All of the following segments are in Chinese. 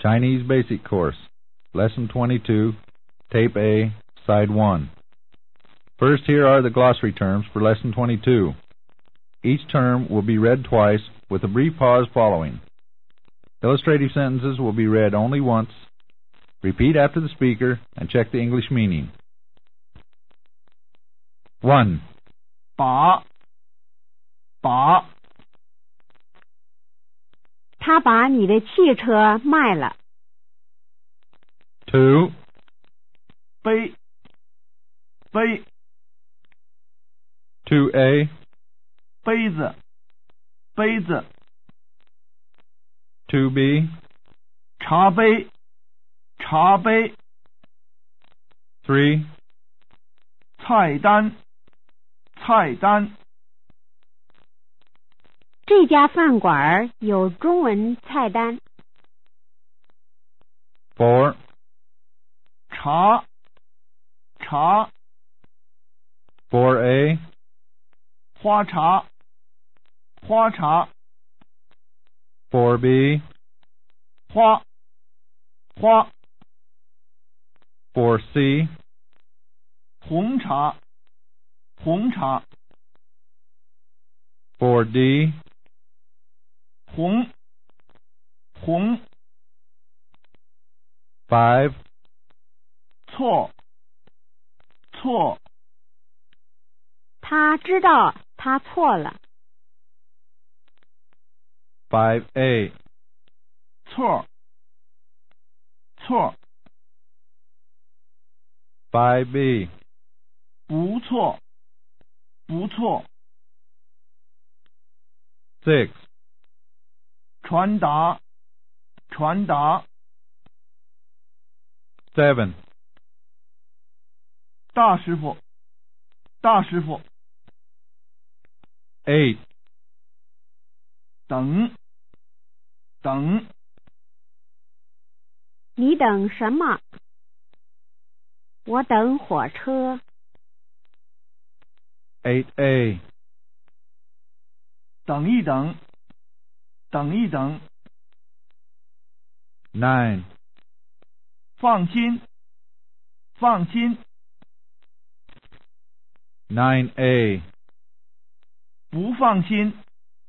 Chinese Basic Course, Lesson 22, Tape A, Side 1. First, here are the glossary terms for Lesson 22. Each term will be read twice, with a brief pause following. Illustrative sentences will be read only once. Repeat after the speaker and check the English meaning. 1. 把他把你的汽车卖了。 2. 杯 2A, 杯子 2B, 茶杯 3, 菜单这家饭馆有中文菜单。 4, 茶 4A, 花茶 4B, 花 4C, 红茶 4D, 红 5, 错他知道他错了。 5A, 错 5B, 不错 6, 传达 7, 大师傅 8, 等你等什么？我等火车。 8A, 等一等 9, 放心 9A, 不放心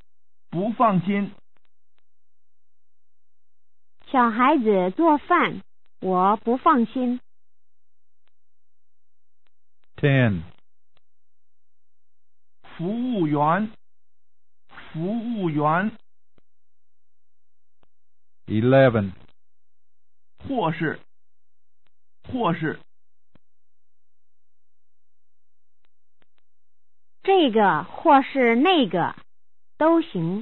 小孩子做饭，我不放心。 10, 服务员 11, 或是这个或是那个都行。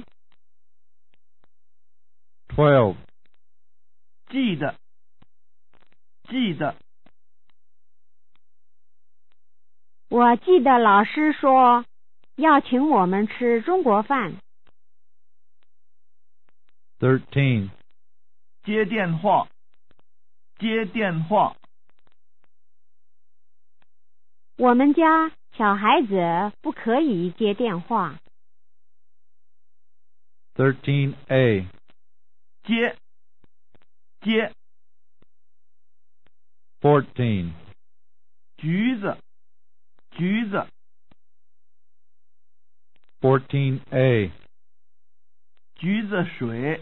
12, 记得我记得老师说要请我们吃中国饭。 13, 接电话我们家小孩子不可以接电话。 13A, 接 14, 橘子 14A, 橘子水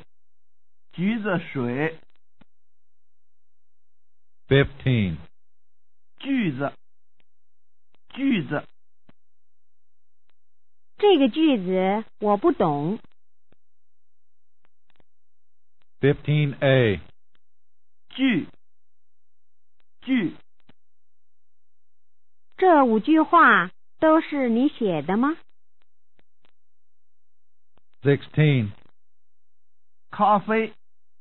15, 句子这个句子我不懂。 15A, 句这5句话都是你写的吗？ 16, 咖啡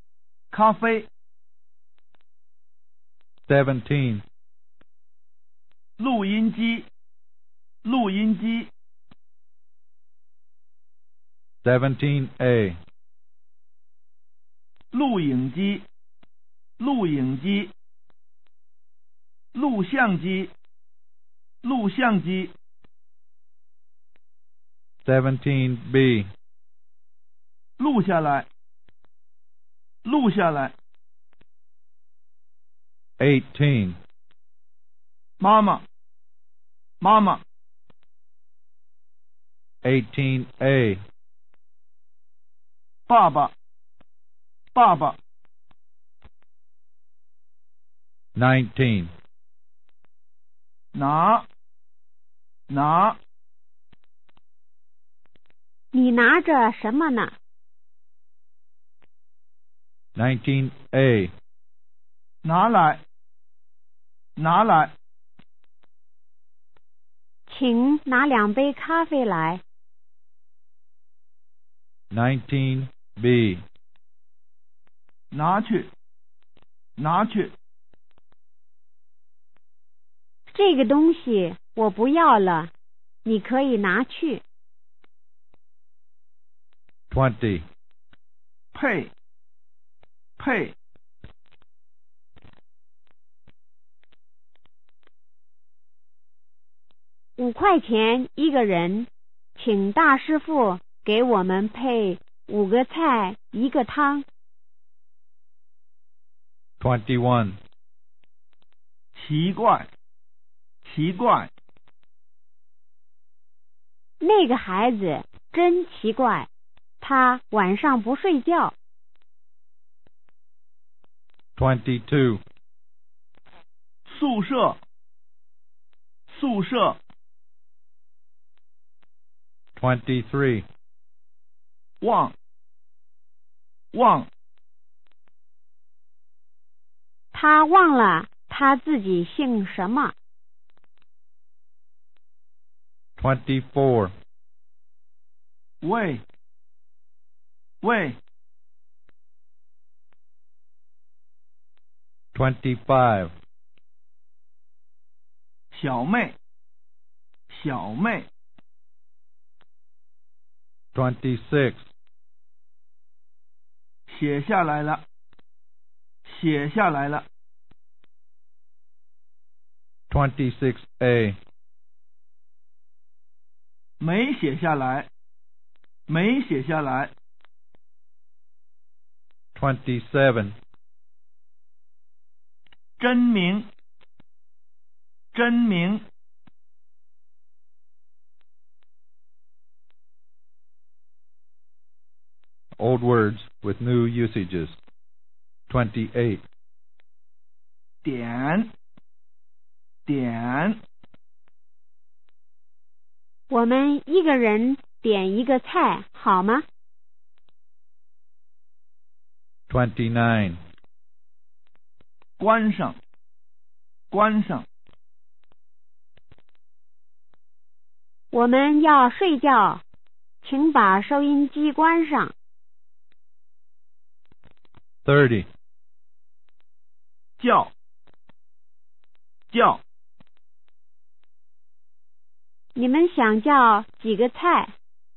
17, 录音机 17A, 录影机录像机 17B, 录下来 18. 妈妈，妈妈， 18A. 爸爸，爸爸， 19. 拿，拿， 你拿着什么呢？ 19A. 拿来，拿来， 请拿2杯咖啡来。 19B. 拿去，拿去， 这个东西我不要了，你可以拿去。 20. 配，配， 5块钱一个人，请大师傅给我们配5个菜1个汤。 21. 奇怪，奇怪， 那个孩子真奇怪，他晚上不睡觉。 22. 宿舍，宿舍， 23. 忘，忘， 他忘了他自己姓什么。 24. 喂，喂， 25. 小妹，小妹， 26. 写下来了，写下来了， 26A. 没写下来，没写下来， 27. 真名，真名， Old words with new usages. 28. 点，点， 我们一个人点1个菜好吗？ 29. 关上，关上， 我们要睡觉，请把收音机关上。 30. 叫，叫， 你们想叫几个菜？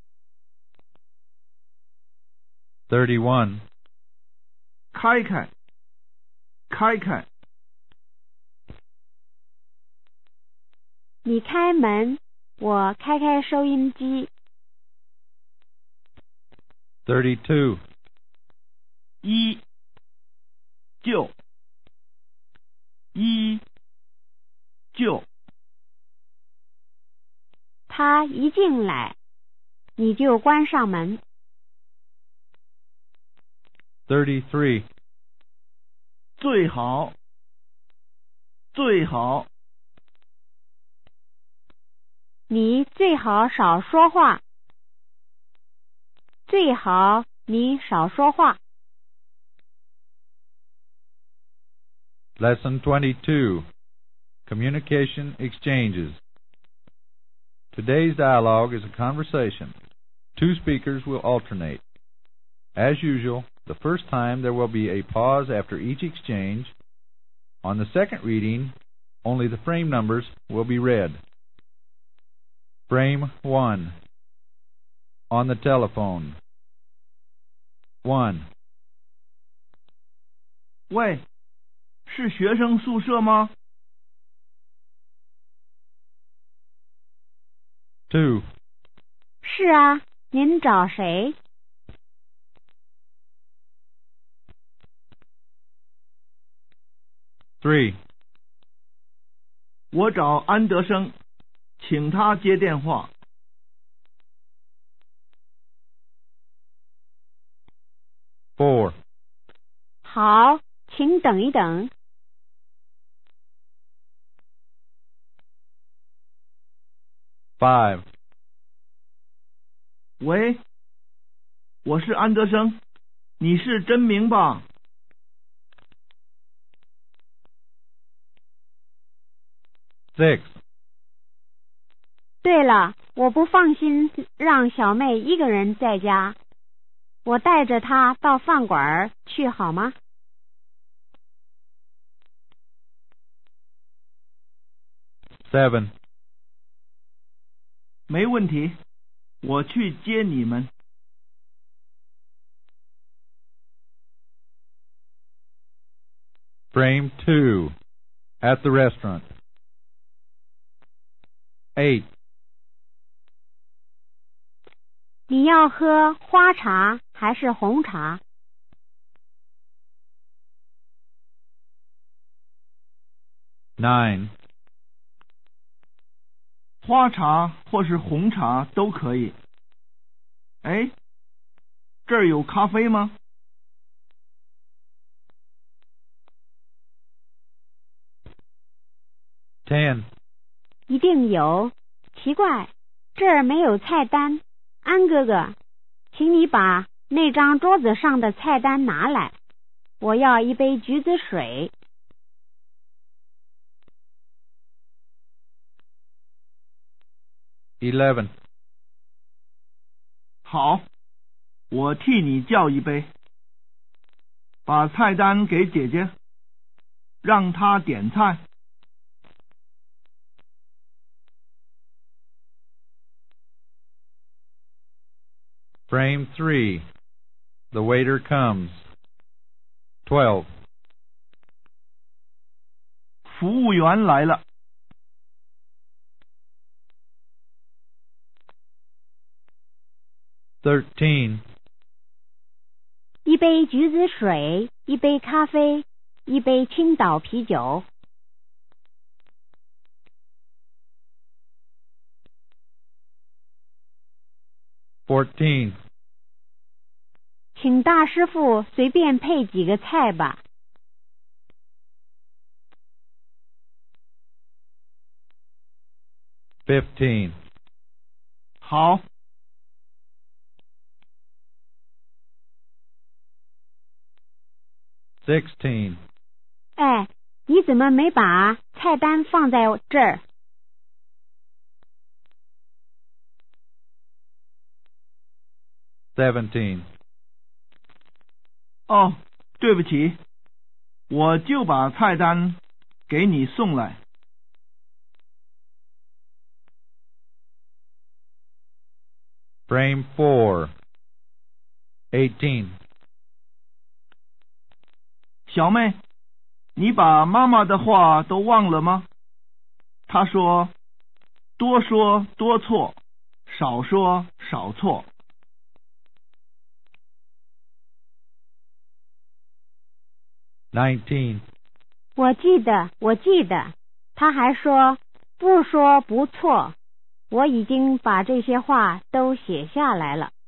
31. 开开，开开， 你开门，我开开收音机。 32. 一，就，一，就， 他一进来，你就关上门。 33. 最好，最好， 你最好少说话。 最好你少说话。 Lesson 22. Communication exchanges. Today's dialogue is a conversation. 2 speakers will alternate. As usual, the first time there will be a pause after each exchange. On the second reading, only the frame numbers will be read. Frame 1. On the telephone. 1. 喂，是学生宿舍吗？ 2. 是啊，您找谁？ 3. 3. 我找安德生，请他接电话。 4. 好，请等一等。 5. 喂，我是安德生，你是真名吧 6. 对了，我不放心让小妹一个人在家，我带着她到饭馆去好吗？ 7. 没问题，我去接你们。 Frame 2. At the restaurant. 8. 你要喝花茶还是红茶？ 9. 花茶或是红茶都可以。哎，这儿有咖啡吗？ 10. 一定有。奇怪，这儿没有菜单。安哥哥，请你把那张桌子上的菜单拿来，我要一杯橘子水。 11. 好，我替你叫一杯。把菜单给姐姐，让她点菜。 Frame 3. The waiter comes. 12. 服务员来了。 13. 一杯橘子水，一杯咖啡，一杯青岛啤酒。 14. 请大师傅随便配几个菜吧。 15. 好。 16. 哎，你怎么没把菜单放在这儿？ 17. 哦，对不起，我就把菜单给你送来。 Frame 4. 18. 小妹，你把妈妈的话都忘了吗？她说，多说多错，少说少错。 19. 我记得，他还说不说不错，我已经把这些话都写下来了。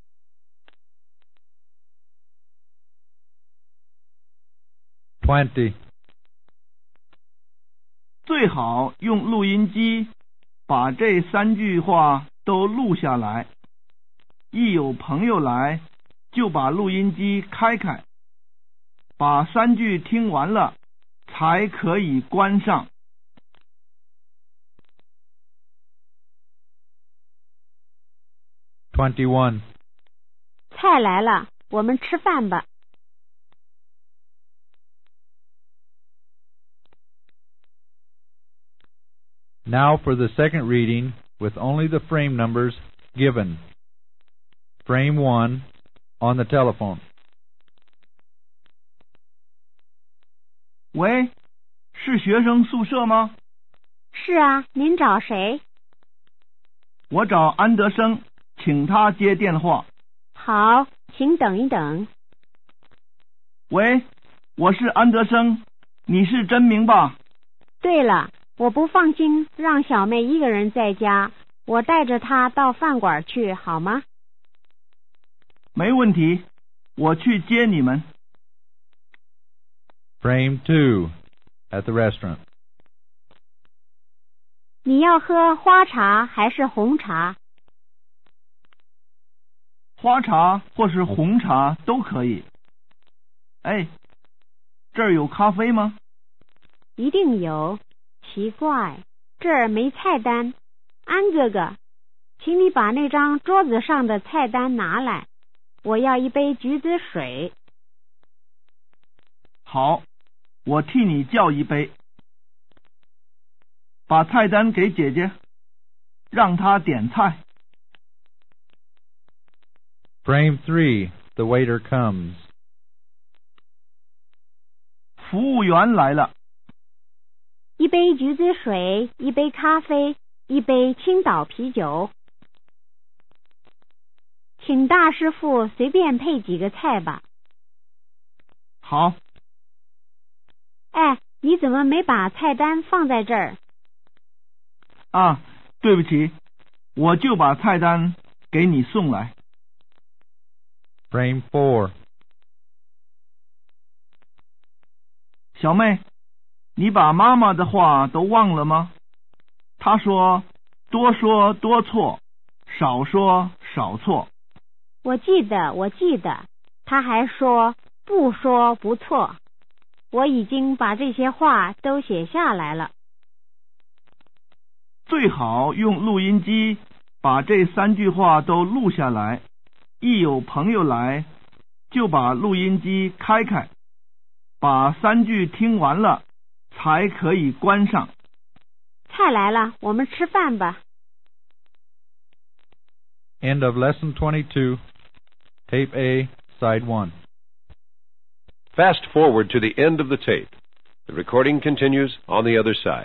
20. 最好用录音机把这3句话都录下来，一有朋友来就把录音机开开，把3句听完了才可以关上。 21. 菜来了，我们吃饭吧。 Now for the second reading with only the frame numbers given. Frame 1 on the telephone. 喂，是学生宿舍吗？ 是啊，您找谁？ 我找安德生，请他接电话。 好，请等一等。 喂，我是安德生， 你是真明吧？ 对了，我不放心让小妹一个人在家，我带着她到饭馆去，好吗？ 没问题，我去接你们。 Frame 2 at the restaurant. 你要喝花茶还是红茶？ 花茶或是红茶都可以。哎，这儿有咖啡吗？ 一定有。奇怪，这儿没菜单。安哥哥，请你把那张桌子上的菜单拿来，我要一杯橘子水。 好，我替你叫一杯。把菜单给姐姐，让她点菜。 Frame 3, the waiter comes. 服务员来了。 一杯橘子水，一杯咖啡，一杯青岛啤酒。请大师傅随便配几个菜吧。 好。 哎，你怎么没把菜单放在这儿？ 啊，对不起，我就把菜单给你送来。 Frame 4. 小妹，你把妈妈的话都忘了吗？她说多说多错，少说少错。 我记得，她还说不说不错。我已经把这些话都写下来了。 最好用录音机把这3句话都录下来，一有朋友来就把录音机开开，把3句听完了才可以关上。 菜来了，我们吃饭吧。 End of Lesson 22, Tape A, Side 1. Fast forward to the end of the tape. The recording continues on the other side.